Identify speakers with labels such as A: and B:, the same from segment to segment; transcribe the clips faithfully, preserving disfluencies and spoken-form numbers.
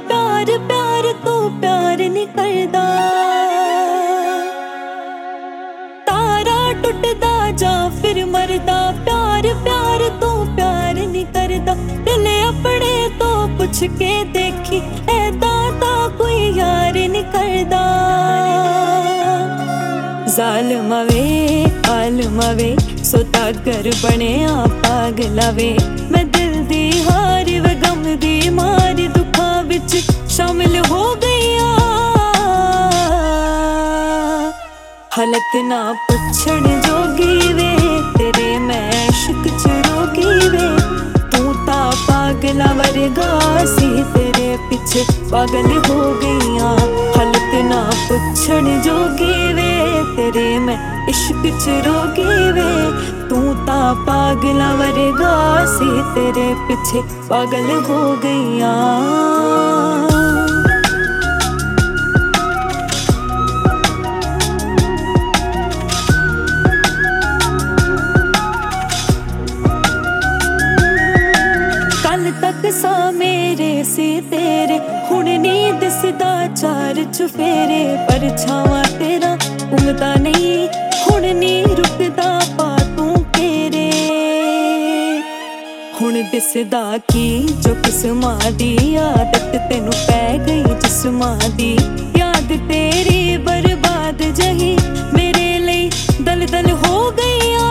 A: प्यार प्यार तू प्यार नहीं करदा। तारा टुटदा जा फिर मरदा, प्यार प्यार तू प्यार नहीं करदा। दिल अपने तो पुछ के देखी ऐदा ता कोई यार नहीं करदा। ज़ालिमा वे आलिमा वे सौदागर बनिया पागला वे। मैं दिल दी हार व गम दी मार दुखां विच शामिल हो गईया। हालत ना पुछण जोगी वे तेरे मैं इश्क च रोगी वे। तू ता पागला वर्गा सी तेरे पिछे पागल हो गईया। हालत ना पुछण जोगी वे तेरे मैं इश्क च रोगी वे। तू ता पागला वर्गा सी तेरे पिछे पागल हो गईया। कल तक सा मेरे सी तेरे हुण नी दिसदा चार चुफेरे। परछावां तेरा उमदा नहीं हुण नी रुकदा पा तू तेरे। हुण दिसदा की जो किस्मां दी आदत तेनू पै गई जिस्मां दी। याद तेरी बर्बाद जही मेरे लिए दल दल हो गईया।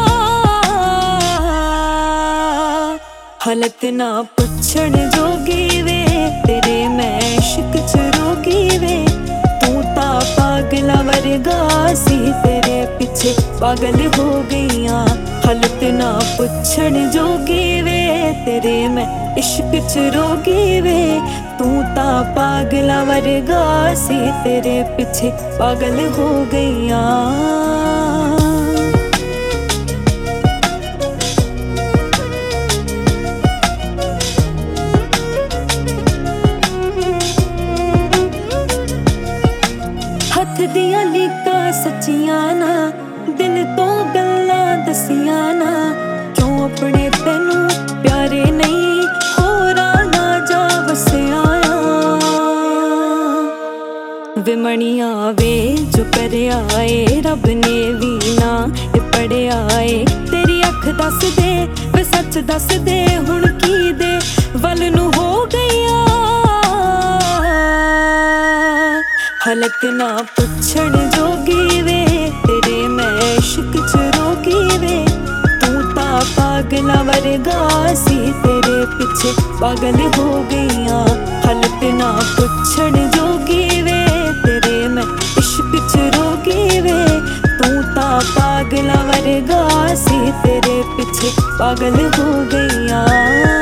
A: हालत ना पुछण जोगी वे तेरे मैं इश्क च रोगी वे। तू ता पागला वर्गा सी तेरे पिछे पागल हो गईया। हालत ना पुछण जोगी वे तेरे मैं इश्क च रोगी वे। तू ता पागला वर्गा सी तेरे पिछे पागल हो गईया। हथ दियां लीकां सच्चियां ना दिल तो गल्लां दसियां ना। क्यों अपने तेनू प्यारे नहीं होरां ना जा वसिया। वे मणिया वे जो करया ए रब ने भी ना ये पढ़िया ए। तेरी अख दस दे वे सच दस दे हुण की दे वल नू हो गईया। हालत ना पुछण जोगी वे तेरे मैं इश्क च रोगी वे। तू ता पागला वर्गा सी तेरे पिछे पागल हो गईया। हालत ना पुछण जोगी वे तेरे मैं इश्क च रोगी वे। तू ता पागला वर्गा सी तेरे पिछे पागल हो गईया।